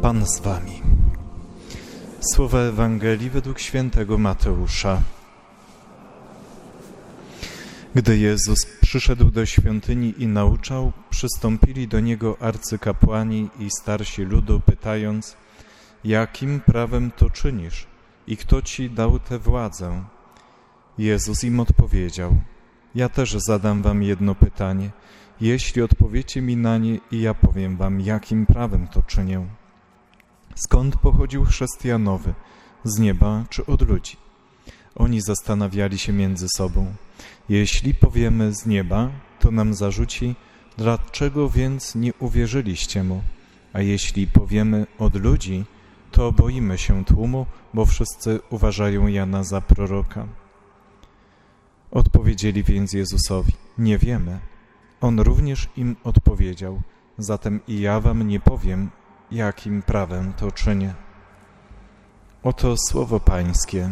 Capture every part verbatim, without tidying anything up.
Pan z wami. Słowa Ewangelii według świętego Mateusza. Gdy Jezus przyszedł do świątyni i nauczał, przystąpili do Niego arcykapłani i starsi ludu, pytając: jakim prawem to czynisz i kto Ci dał tę władzę? Jezus im odpowiedział: ja też zadam wam jedno pytanie. Jeśli odpowiecie mi na nie, i ja powiem wam, jakim prawem to czynię. Skąd pochodził chrzest Janowy? Z nieba czy od ludzi? Oni zastanawiali się między sobą. Jeśli powiemy z nieba, to nam zarzuci: dlaczego więc nie uwierzyliście mu? A jeśli powiemy od ludzi, to boimy się tłumu, bo wszyscy uważają Jana za proroka. Odpowiedzieli więc Jezusowi: nie wiemy. On również im odpowiedział: zatem i ja wam nie powiem, jakim prawem to czynię. Oto słowo Pańskie.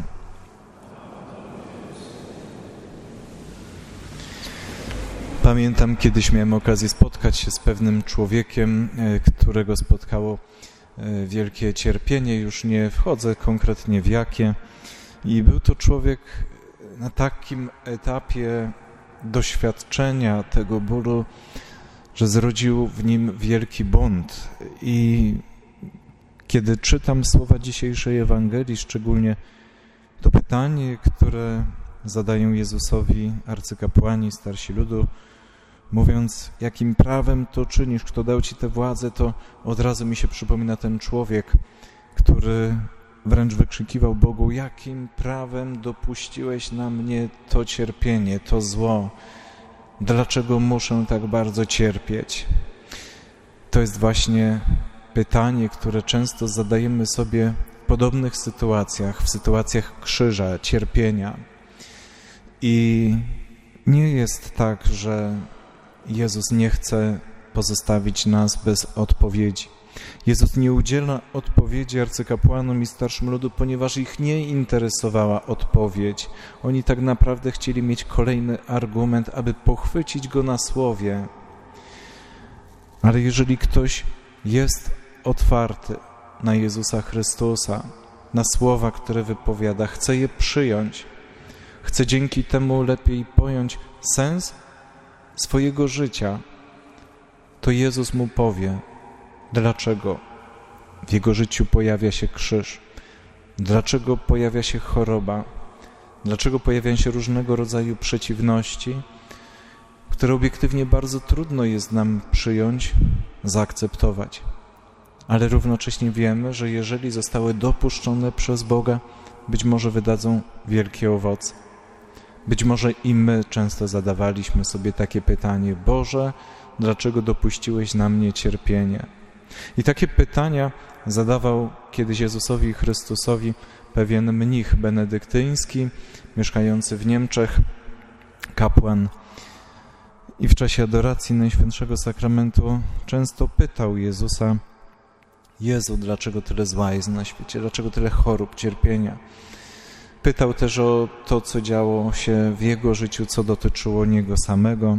Pamiętam, kiedyś miałem okazję spotkać się z pewnym człowiekiem, którego spotkało wielkie cierpienie, już nie wchodzę konkretnie w jakie. I był to człowiek na takim etapie doświadczenia tego bólu, że zrodził w nim wielki bunt. I kiedy czytam słowa dzisiejszej Ewangelii, szczególnie to pytanie, które zadają Jezusowi arcykapłani, starsi ludu, mówiąc: jakim prawem to czynisz, kto dał Ci tę władzę, to od razu mi się przypomina ten człowiek, który wręcz wykrzykiwał Bogu: jakim prawem dopuściłeś na mnie to cierpienie, to zło? Dlaczego muszę tak bardzo cierpieć? To jest właśnie pytanie, które często zadajemy sobie w podobnych sytuacjach, w sytuacjach krzyża, cierpienia. I nie jest tak, że Jezus nie chce pozostawić nas bez odpowiedzi. Jezus nie udziela odpowiedzi arcykapłanom i starszym ludu, ponieważ ich nie interesowała odpowiedź. Oni tak naprawdę chcieli mieć kolejny argument, aby pochwycić Go na słowie. Ale jeżeli ktoś jest otwarty na Jezusa Chrystusa, na słowa, które wypowiada, chce je przyjąć, chce dzięki temu lepiej pojąć sens swojego życia, to Jezus mu powie, dlaczego w jego życiu pojawia się krzyż, dlaczego pojawia się choroba, dlaczego pojawiają się różnego rodzaju przeciwności, które obiektywnie bardzo trudno jest nam przyjąć, zaakceptować. Ale równocześnie wiemy, że jeżeli zostały dopuszczone przez Boga, być może wydadzą wielkie owoce. Być może i my często zadawaliśmy sobie takie pytanie: Boże, dlaczego dopuściłeś na mnie cierpienie? I takie pytania zadawał kiedyś Jezusowi Chrystusowi pewien mnich benedyktyński, mieszkający w Niemczech, kapłan. I w czasie adoracji Najświętszego Sakramentu często pytał Jezusa: Jezu, dlaczego tyle zła jest na świecie? Dlaczego tyle chorób, cierpienia? Pytał też o to, co działo się w jego życiu, co dotyczyło niego samego.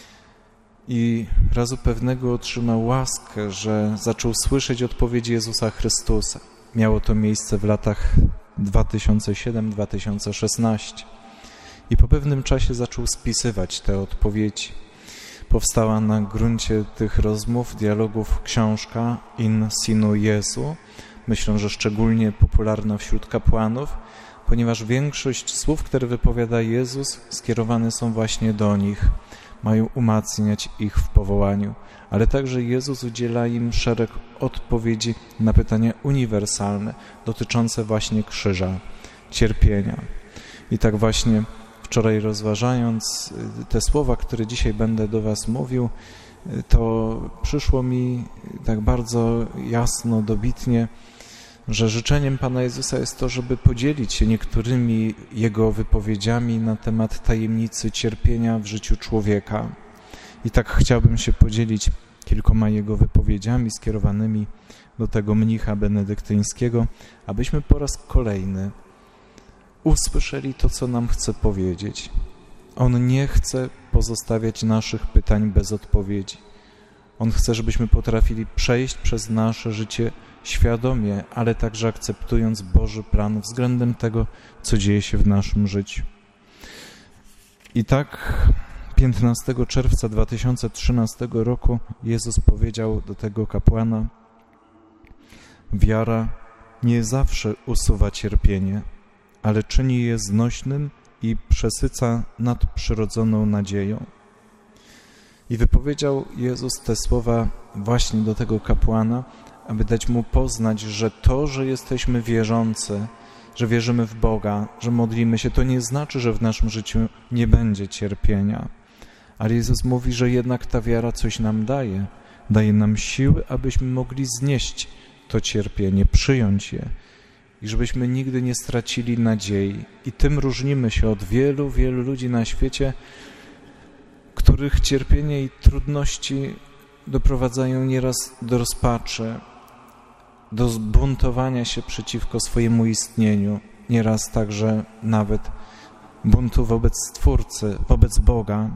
I razu pewnego otrzymał łaskę, że zaczął słyszeć odpowiedzi Jezusa Chrystusa. Miało to miejsce w latach dwa tysiące siódmym do dwa tysiące szesnastego. I po pewnym czasie zaczął spisywać te odpowiedzi. Powstała na gruncie tych rozmów, dialogów książka In Sinu Jesu. Myślę, że szczególnie popularna wśród kapłanów, ponieważ większość słów, które wypowiada Jezus, skierowane są właśnie do nich. Mają umacniać ich w powołaniu, ale także Jezus udziela im szereg odpowiedzi na pytania uniwersalne, dotyczące właśnie krzyża, cierpienia. I tak właśnie wczoraj, rozważając te słowa, które dzisiaj będę do was mówił, to przyszło mi tak bardzo jasno, dobitnie, że życzeniem Pana Jezusa jest to, żeby podzielić się niektórymi Jego wypowiedziami na temat tajemnicy cierpienia w życiu człowieka. I tak chciałbym się podzielić kilkoma Jego wypowiedziami skierowanymi do tego mnicha benedyktyńskiego, abyśmy po raz kolejny usłyszeli to, co nam chce powiedzieć. On nie chce pozostawiać naszych pytań bez odpowiedzi. On chce, żebyśmy potrafili przejść przez nasze życie świadomie, ale także akceptując Boży plan względem tego, co dzieje się w naszym życiu. I tak piętnastego czerwca dwa tysiące trzynastego roku Jezus powiedział do tego kapłana: wiara nie zawsze usuwa cierpienie, ale czyni je znośnym i przesyca nadprzyrodzoną nadzieją. I wypowiedział Jezus te słowa właśnie do tego kapłana, aby dać mu poznać, że to, że jesteśmy wierzący, że wierzymy w Boga, że modlimy się, to nie znaczy, że w naszym życiu nie będzie cierpienia. Ale Jezus mówi, że jednak ta wiara coś nam daje. Daje nam siły, abyśmy mogli znieść to cierpienie, przyjąć je i żebyśmy nigdy nie stracili nadziei. I tym różnimy się od wielu, wielu ludzi na świecie, których cierpienie i trudności doprowadzają nieraz do rozpaczy, do zbuntowania się przeciwko swojemu istnieniu, nieraz także nawet buntu wobec Stwórcy, wobec Boga.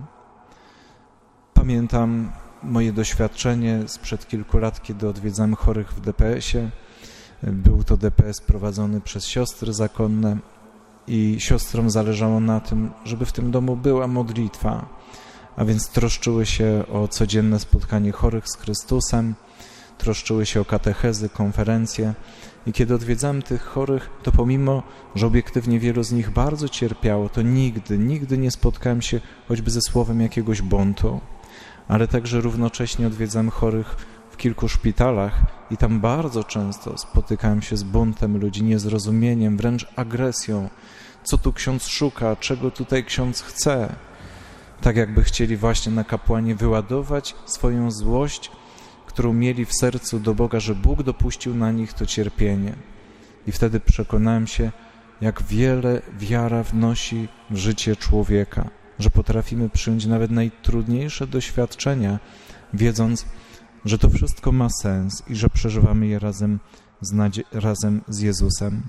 Pamiętam moje doświadczenie sprzed kilku lat, kiedy odwiedzałem chorych w D P S-ie. Był to D P S prowadzony przez siostry zakonne i siostrom zależało na tym, żeby w tym domu była modlitwa, a więc troszczyły się o codzienne spotkanie chorych z Chrystusem, troszczyły się o katechezy, konferencje. I kiedy odwiedzałem tych chorych, to pomimo, że obiektywnie wielu z nich bardzo cierpiało, to nigdy, nigdy nie spotkałem się choćby ze słowem jakiegoś buntu. Ale także równocześnie odwiedzałem chorych w kilku szpitalach i tam bardzo często spotykałem się z buntem ludzi, niezrozumieniem, wręcz agresją. Co tu ksiądz szuka? Czego tutaj ksiądz chce? Tak jakby chcieli właśnie na kapłanie wyładować swoją złość, którą mieli w sercu do Boga, że Bóg dopuścił na nich to cierpienie. I wtedy przekonałem się, jak wiele wiara wnosi w życie człowieka, że potrafimy przyjąć nawet najtrudniejsze doświadczenia, wiedząc, że to wszystko ma sens i że przeżywamy je razem z, nadzie- razem z Jezusem.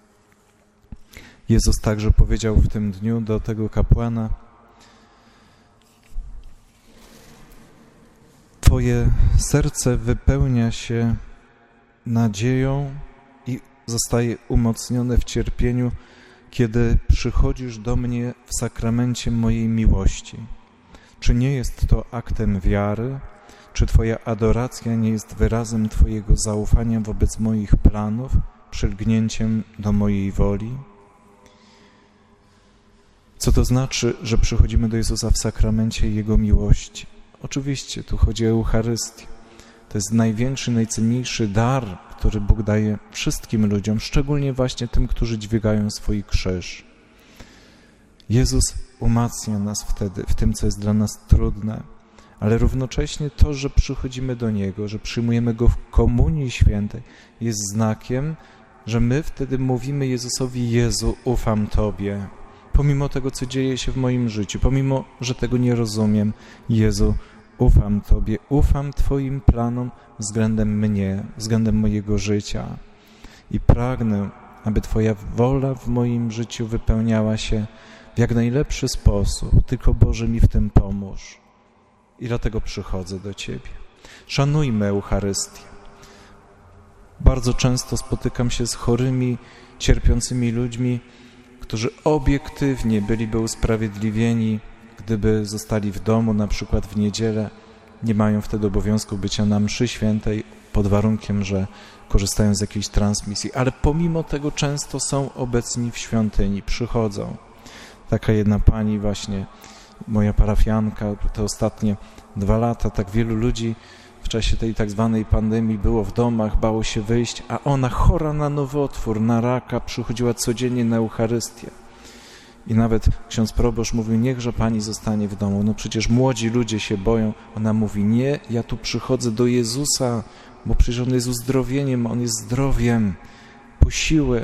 Jezus także powiedział w tym dniu do tego kapłana: Twoje serce wypełnia się nadzieją i zostaje umocnione w cierpieniu, kiedy przychodzisz do mnie w sakramencie mojej miłości. Czy nie jest to aktem wiary? Czy Twoja adoracja nie jest wyrazem Twojego zaufania wobec moich planów, przylgnięciem do mojej woli? Co to znaczy, że przychodzimy do Jezusa w sakramencie Jego miłości? Oczywiście, tu chodzi o Eucharystię. To jest największy, najcenniejszy dar, który Bóg daje wszystkim ludziom, szczególnie właśnie tym, którzy dźwigają swój krzyż. Jezus umacnia nas wtedy w tym, co jest dla nas trudne, ale równocześnie to, że przychodzimy do Niego, że przyjmujemy Go w Komunii Świętej, jest znakiem, że my wtedy mówimy Jezusowi: Jezu, ufam Tobie. Pomimo tego, co dzieje się w moim życiu, pomimo, że tego nie rozumiem, Jezu, ufam Tobie, ufam Twoim planom względem mnie, względem mojego życia i pragnę, aby Twoja wola w moim życiu wypełniała się w jak najlepszy sposób. Tylko Boże, mi w tym pomóż. I dlatego przychodzę do Ciebie. Szanujmy Eucharystię. Bardzo często spotykam się z chorymi, cierpiącymi ludźmi, którzy obiektywnie byliby usprawiedliwieni, gdyby zostali w domu, na przykład w niedzielę. Nie mają wtedy obowiązku bycia na mszy świętej, pod warunkiem, że korzystają z jakiejś transmisji. Ale pomimo tego często są obecni w świątyni, przychodzą. Taka jedna pani właśnie, moja parafianka, te ostatnie dwa lata, tak wielu ludzi w czasie tej tak zwanej pandemii było w domach, bało się wyjść, a ona chora na nowotwór, na raka, przychodziła codziennie na Eucharystię. I nawet ksiądz proboszcz mówił: niechże pani zostanie w domu. No przecież młodzi ludzie się boją. Ona mówi: nie, ja tu przychodzę do Jezusa, bo przecież On jest uzdrowieniem, On jest zdrowiem, po siłę.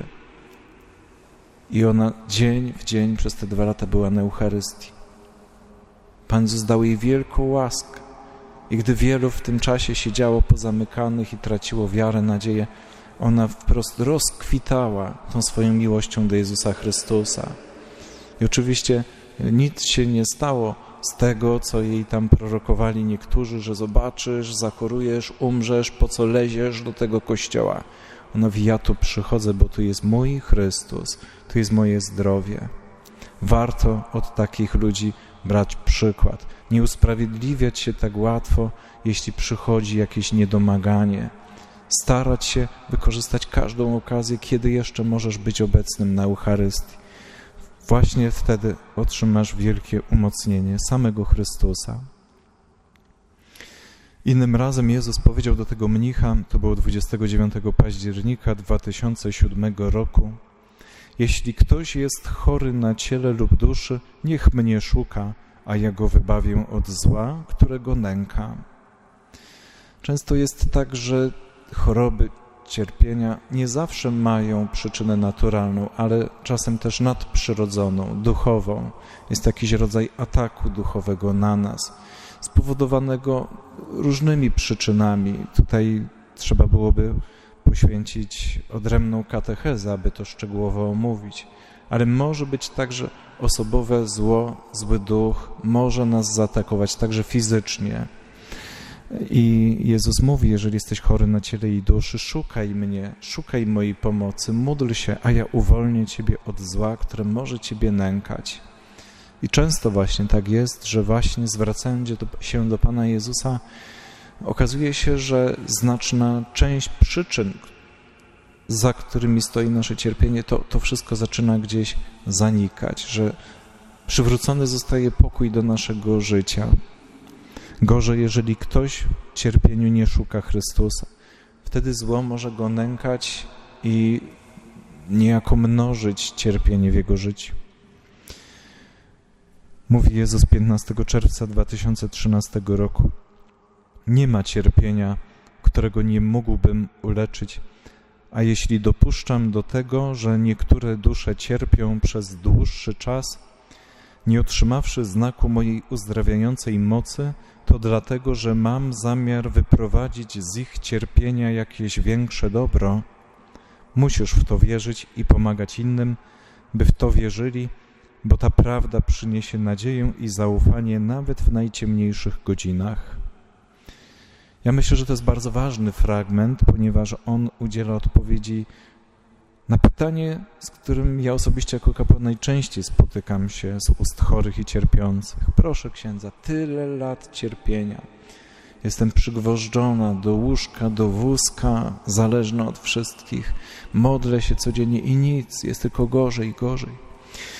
I ona dzień w dzień przez te dwa lata była na Eucharystii. Pan Jezus dał jej wielką łaskę. I gdy wielu w tym czasie siedziało pozamykanych i traciło wiarę, nadzieję, ona wprost rozkwitała tą swoją miłością do Jezusa Chrystusa. I oczywiście nic się nie stało z tego, co jej tam prorokowali niektórzy, że zobaczysz, zachorujesz, umrzesz, po co leziesz do tego kościoła. Ona mówi, ja tu przychodzę, bo tu jest mój Chrystus, tu jest moje zdrowie. Warto od takich ludzi brać przykład. Nie usprawiedliwiać się tak łatwo, jeśli przychodzi jakieś niedomaganie. Starać się wykorzystać każdą okazję, kiedy jeszcze możesz być obecnym na Eucharystii. Właśnie wtedy otrzymasz wielkie umocnienie samego Chrystusa. Innym razem Jezus powiedział do tego mnicha, to było dwudziestego dziewiątego października dwa tysiące siódmego roku, jeśli ktoś jest chory na ciele lub duszy, niech mnie szuka, a ja go wybawię od zła, którego nęka. Często jest tak, że choroby, cierpienia nie zawsze mają przyczynę naturalną, ale czasem też nadprzyrodzoną, duchową. Jest jakiś rodzaj ataku duchowego na nas, spowodowanego różnymi przyczynami. Tutaj trzeba byłoby poświęcić odrębną katechezę, aby to szczegółowo omówić. Ale może być także osobowe zło, zły duch, może nas zaatakować także fizycznie. I Jezus mówi, jeżeli jesteś chory na ciele i duszy, szukaj mnie, szukaj mojej pomocy, módl się, a ja uwolnię Ciebie od zła, które może Ciebie nękać. I często właśnie tak jest, że właśnie zwracając się do Pana Jezusa, okazuje się, że znaczna część przyczyn, za którymi stoi nasze cierpienie, to, to wszystko zaczyna gdzieś zanikać, że przywrócony zostaje pokój do naszego życia. Gorzej, jeżeli ktoś w cierpieniu nie szuka Chrystusa. Wtedy zło może go nękać i niejako mnożyć cierpienie w jego życiu. Mówi Jezus piętnastego czerwca dwa tysiące trzynastego roku. Nie ma cierpienia, którego nie mógłbym uleczyć, a jeśli dopuszczam do tego, że niektóre dusze cierpią przez dłuższy czas, nie otrzymawszy znaku mojej uzdrawiającej mocy, to dlatego, że mam zamiar wyprowadzić z ich cierpienia jakieś większe dobro. Musisz w to wierzyć i pomagać innym, by w to wierzyli, bo ta prawda przyniesie nadzieję i zaufanie nawet w najciemniejszych godzinach. Ja myślę, że to jest bardzo ważny fragment, ponieważ on udziela odpowiedzi na pytanie, z którym ja osobiście jako kapłan najczęściej spotykam się z ust chorych i cierpiących. Proszę księdza, tyle lat cierpienia. Jestem przygwożdżona do łóżka, do wózka, zależna od wszystkich. Modlę się codziennie i nic, jest tylko gorzej i gorzej.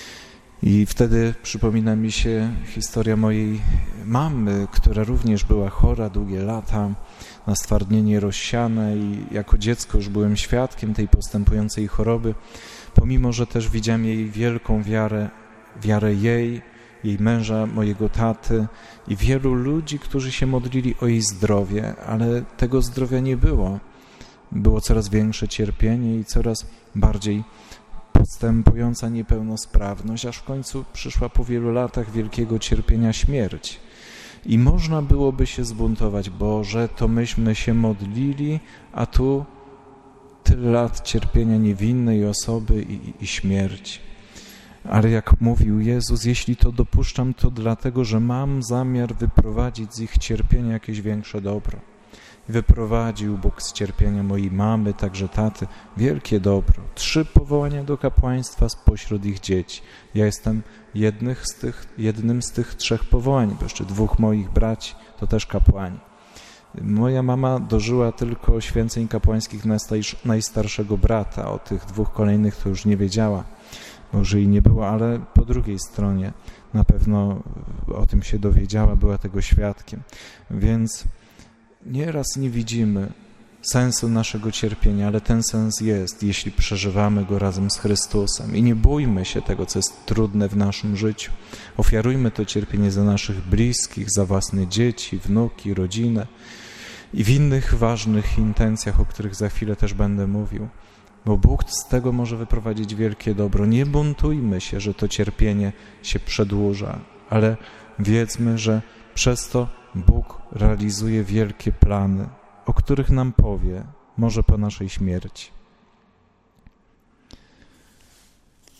I wtedy przypomina mi się historia mojej mamy, która również była chora długie lata na stwardnienie rozsiane i jako dziecko już byłem świadkiem tej postępującej choroby, pomimo że też widziałem jej wielką wiarę, wiarę jej, jej męża, mojego taty i wielu ludzi, którzy się modlili o jej zdrowie, ale tego zdrowia nie było. Było coraz większe cierpienie i coraz bardziej postępująca niepełnosprawność, aż w końcu przyszła po wielu latach wielkiego cierpienia śmierć. I można byłoby się zbuntować, Boże, to myśmy się modlili, a tu tyle lat cierpienia niewinnej osoby i, i śmierć. Ale jak mówił Jezus, jeśli to dopuszczam, to dlatego, że mam zamiar wyprowadzić z ich cierpienia jakieś większe dobro. Wyprowadził Bóg z cierpienia mojej mamy, także taty, wielkie dobro. Trzy powołania do kapłaństwa spośród ich dzieci. Ja jestem jednych z tych, jednym z tych trzech powołań, bo jeszcze dwóch moich braci to też kapłani. Moja mama dożyła tylko święceń kapłańskich najstarszego brata. O tych dwóch kolejnych to już nie wiedziała, może i nie było, ale po drugiej stronie na pewno o tym się dowiedziała, była tego świadkiem. Więc nieraz nie widzimy sensu naszego cierpienia, ale ten sens jest, jeśli przeżywamy go razem z Chrystusem. I nie bójmy się tego, co jest trudne w naszym życiu. Ofiarujmy to cierpienie za naszych bliskich, za własne dzieci, wnuki, rodzinę i w innych ważnych intencjach, o których za chwilę też będę mówił. Bo Bóg z tego może wyprowadzić wielkie dobro. Nie buntujmy się, że to cierpienie się przedłuża, ale wiedzmy, że przez to Bóg realizuje wielkie plany, o których nam powie, może po naszej śmierci.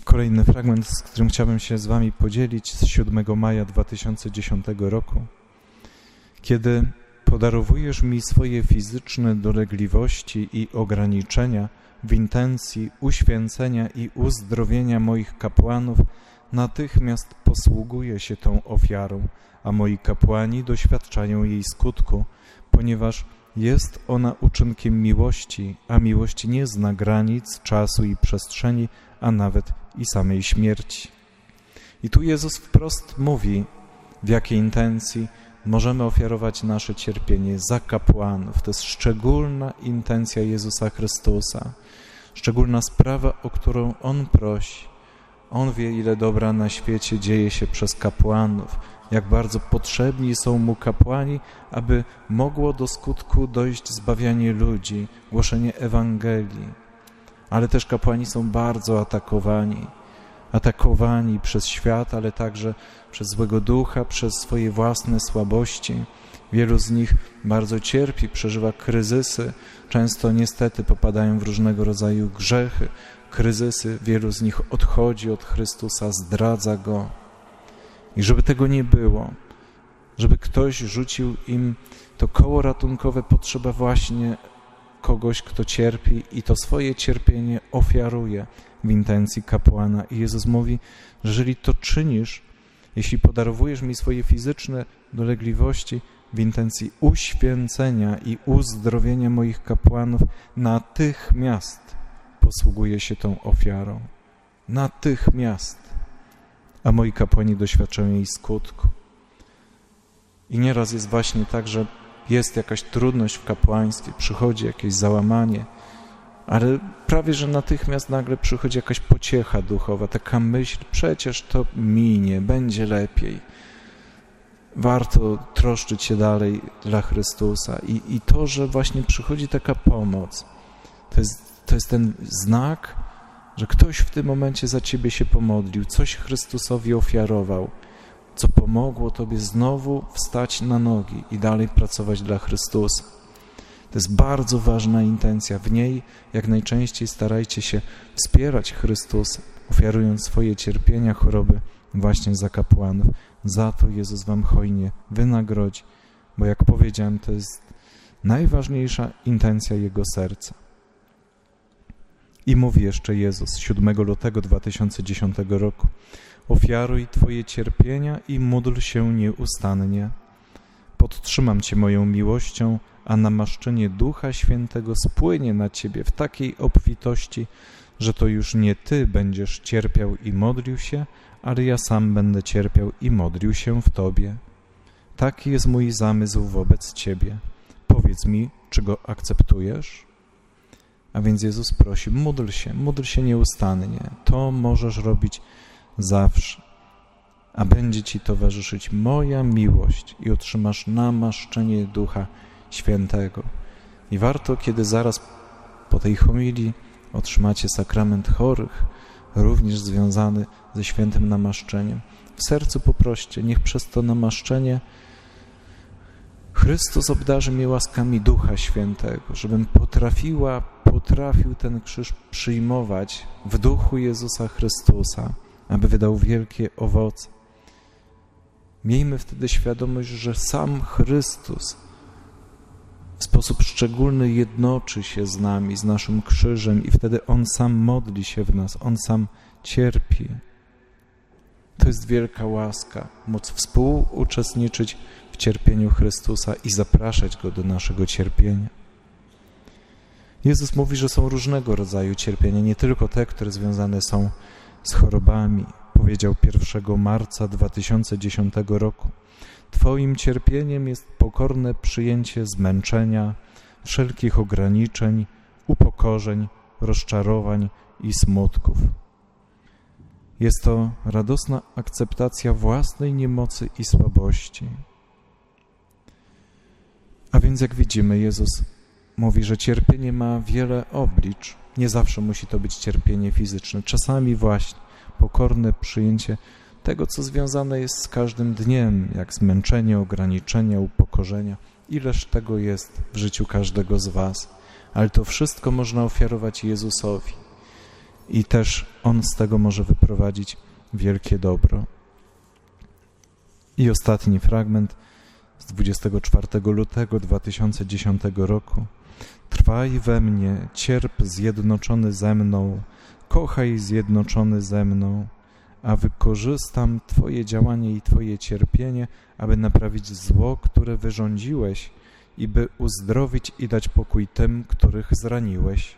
Kolejny fragment, z którym chciałbym się z wami podzielić, z siódmego maja dwa tysiące dziesiątego roku. Kiedy podarowujesz mi swoje fizyczne dolegliwości i ograniczenia w intencji uświęcenia i uzdrowienia moich kapłanów, natychmiast posługuję się tą ofiarą, a moi kapłani doświadczają jej skutku, ponieważ jest ona uczynkiem miłości, a miłość nie zna granic, czasu i przestrzeni, a nawet i samej śmierci. I tu Jezus wprost mówi, w jakiej intencji możemy ofiarować nasze cierpienie za kapłanów. To jest szczególna intencja Jezusa Chrystusa, szczególna sprawa, o którą On prosi. On wie, ile dobra na świecie dzieje się przez kapłanów, jak bardzo potrzebni są Mu kapłani, aby mogło do skutku dojść zbawianie ludzi, głoszenie Ewangelii. Ale też kapłani są bardzo atakowani. Atakowani przez świat, ale także przez złego ducha, przez swoje własne słabości. Wielu z nich bardzo cierpi, przeżywa kryzysy, często niestety popadają w różnego rodzaju grzechy, kryzysy. Wielu z nich odchodzi od Chrystusa, zdradza Go. I żeby tego nie było, żeby ktoś rzucił im to koło ratunkowe, potrzeba właśnie kogoś, kto cierpi i to swoje cierpienie ofiaruje w intencji kapłana. I Jezus mówi, że jeżeli to czynisz, jeśli podarowujesz mi swoje fizyczne dolegliwości w intencji uświęcenia i uzdrowienia moich kapłanów, natychmiast posługuję się tą ofiarą. Natychmiast. A moi kapłani doświadczają jej skutku. I nieraz jest właśnie tak, że jest jakaś trudność w kapłaństwie, przychodzi jakieś załamanie, ale prawie że natychmiast nagle przychodzi jakaś pociecha duchowa, taka myśl, przecież to minie, będzie lepiej. Warto troszczyć się dalej dla Chrystusa. I, i to, że właśnie przychodzi taka pomoc, to jest, to jest ten znak, że ktoś w tym momencie za ciebie się pomodlił, coś Chrystusowi ofiarował, co pomogło tobie znowu wstać na nogi i dalej pracować dla Chrystusa. To jest bardzo ważna intencja. W niej jak najczęściej starajcie się wspierać Chrystusa, ofiarując swoje cierpienia, choroby właśnie za kapłanów. Za to Jezus wam hojnie wynagrodzi, bo jak powiedziałem, to jest najważniejsza intencja Jego serca. I mówi jeszcze Jezus siódmego lutego dwa tysiące dziesiątego roku: ofiaruj Twoje cierpienia i módl się nieustannie. Podtrzymam Cię moją miłością, a namaszczenie Ducha Świętego spłynie na Ciebie w takiej obfitości, że to już nie Ty będziesz cierpiał i modlił się, ale ja sam będę cierpiał i modlił się w Tobie. Taki jest mój zamysł wobec Ciebie. Powiedz mi, czy go akceptujesz? A więc Jezus prosi, módl się, módl się nieustannie. To możesz robić zawsze, a będzie Ci towarzyszyć moja miłość i otrzymasz namaszczenie Ducha Świętego. I warto, kiedy zaraz po tej homilii otrzymacie sakrament chorych, również związany ze świętym namaszczeniem, w sercu poproście, niech przez to namaszczenie Chrystus obdarzy mnie łaskami Ducha Świętego, żebym potrafiła, potrafił ten krzyż przyjmować w duchu Jezusa Chrystusa, aby wydał wielkie owoce. Miejmy wtedy świadomość, że sam Chrystus w sposób szczególny jednoczy się z nami, z naszym krzyżem i wtedy On sam modli się w nas, On sam cierpi. To jest wielka łaska, móc współuczestniczyć w cierpieniu Chrystusa i zapraszać Go do naszego cierpienia. Jezus mówi, że są różnego rodzaju cierpienia, nie tylko te, które związane są z chorobami. Powiedział pierwszego marca dwa tysiące dziesiątego roku: Twoim cierpieniem jest pokorne przyjęcie zmęczenia, wszelkich ograniczeń, upokorzeń, rozczarowań i smutków. Jest to radosna akceptacja własnej niemocy i słabości. A więc jak widzimy, Jezus mówi, że cierpienie ma wiele oblicz. Nie zawsze musi to być cierpienie fizyczne. Czasami właśnie pokorne przyjęcie tego, co związane jest z każdym dniem, jak zmęczenie, ograniczenia, upokorzenia. Ileż tego jest w życiu każdego z was. Ale to wszystko można ofiarować Jezusowi. i też On z tego może wyprowadzić wielkie dobro. I ostatni fragment z dwudziestego czwartego lutego dwa tysiące dziesiątego roku. Trwaj we mnie, cierp zjednoczony ze mną, kochaj zjednoczony ze mną, a wykorzystam Twoje działanie i Twoje cierpienie, aby naprawić zło, które wyrządziłeś i by uzdrowić i dać pokój tym, których zraniłeś.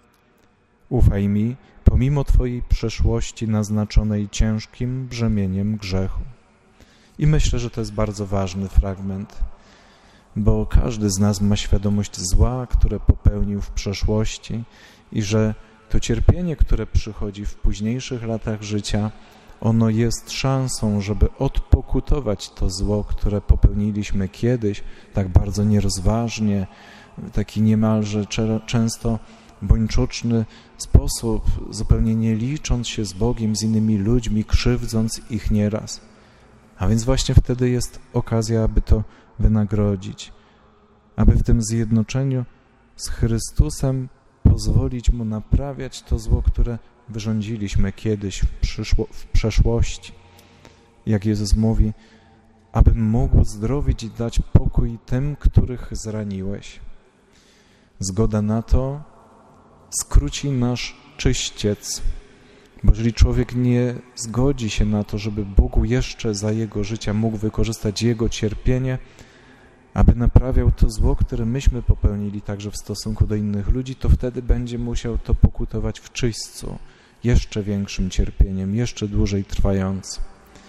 Ufaj mi, pomimo Twojej przeszłości naznaczonej ciężkim brzemieniem grzechu. I myślę, że to jest bardzo ważny fragment, bo każdy z nas ma świadomość zła, które popełnił w przeszłości i że to cierpienie, które przychodzi w późniejszych latach życia, ono jest szansą, żeby odpokutować to zło, które popełniliśmy kiedyś, tak bardzo nierozważnie, w taki niemalże często bończoczny sposób, zupełnie nie licząc się z Bogiem, z innymi ludźmi, krzywdząc ich nieraz. A więc właśnie wtedy jest okazja, aby to wynagrodzić, aby w tym zjednoczeniu z Chrystusem pozwolić Mu naprawiać to zło, które wyrządziliśmy kiedyś w, przyszło, w przeszłości. Jak Jezus mówi, aby mógł zdrowić i dać pokój tym, których zraniłeś. Zgoda na to skróci nasz czyściec, bo jeżeli człowiek nie zgodzi się na to, żeby Bóg jeszcze za jego życia mógł wykorzystać jego cierpienie, aby naprawiał to zło, które myśmy popełnili także w stosunku do innych ludzi, to wtedy będzie musiał to pokutować w czyśćcu, jeszcze większym cierpieniem, jeszcze dłużej trwającym.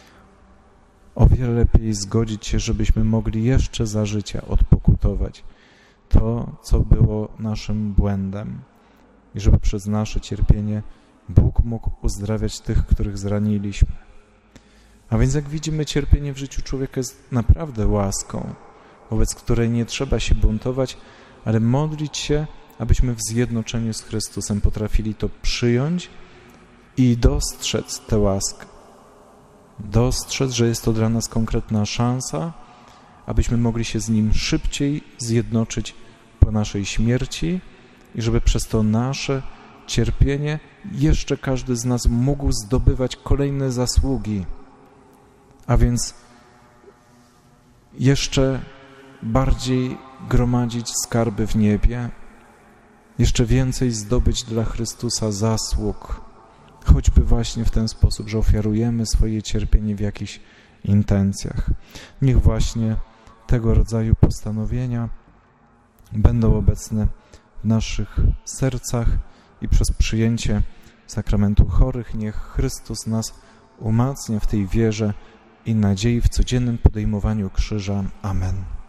O wiele lepiej zgodzić się, żebyśmy mogli jeszcze za życia odpokutować to, co było naszym błędem i żeby przez nasze cierpienie Bóg mógł uzdrawiać tych, których zraniliśmy. A więc jak widzimy, cierpienie w życiu człowieka jest naprawdę łaską, wobec której nie trzeba się buntować, ale modlić się, abyśmy w zjednoczeniu z Chrystusem potrafili to przyjąć i dostrzec tę łaskę. Dostrzec, że jest to dla nas konkretna szansa, abyśmy mogli się z Nim szybciej zjednoczyć po naszej śmierci i żeby przez to nasze cierpienie jeszcze każdy z nas mógł zdobywać kolejne zasługi, a więc jeszcze bardziej gromadzić skarby w niebie, jeszcze więcej zdobyć dla Chrystusa zasług, choćby właśnie w ten sposób, że ofiarujemy swoje cierpienie w jakichś intencjach. Niech właśnie tego rodzaju postanowienia będą obecne w naszych sercach i przez przyjęcie sakramentu chorych niech Chrystus nas umacnia w tej wierze i nadziei w codziennym podejmowaniu krzyża. Amen.